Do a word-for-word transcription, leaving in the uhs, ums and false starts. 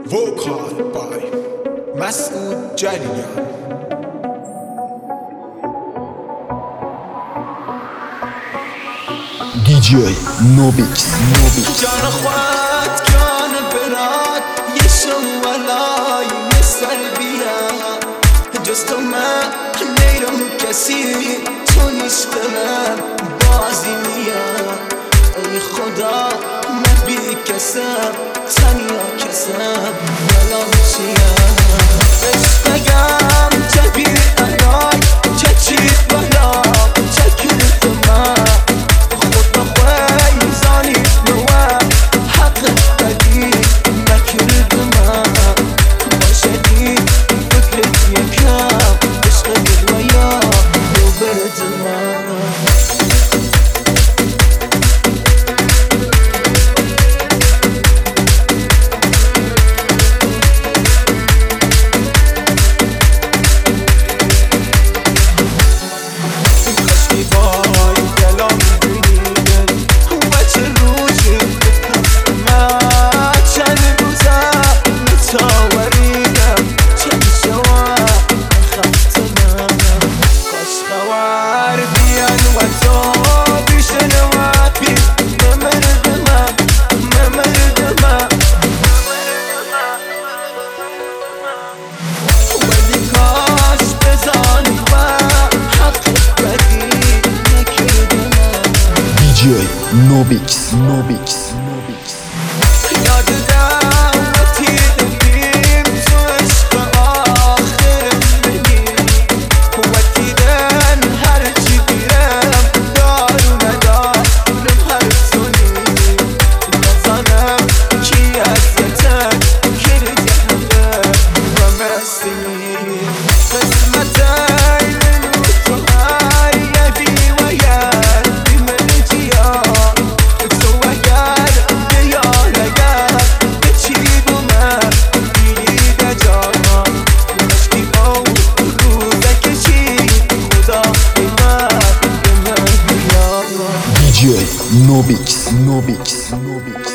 Vocal by Masoud Jarian. دی جی نوبیکس جان خوات جان برات یشم ولای مثل بیا جز تو من نیرم کسی تو نیست من بازی میاد ای خدا من بی کسم تنیا کسم ولا چیم بشتگم چه بی علای چه چیز بلا چه کرد من نوبیکس نوبیکس نوبیکس یاد دعوتی داریم تو عشق آخرم بگیم قوتی دن هر چی بیرم دارو ندارم هر سونی نزانم کی عزیتم کرده همه و مسیمی قسمتای منو تو هر یدی و یدی من جیا نوبیکس نوبیکس نوبیکس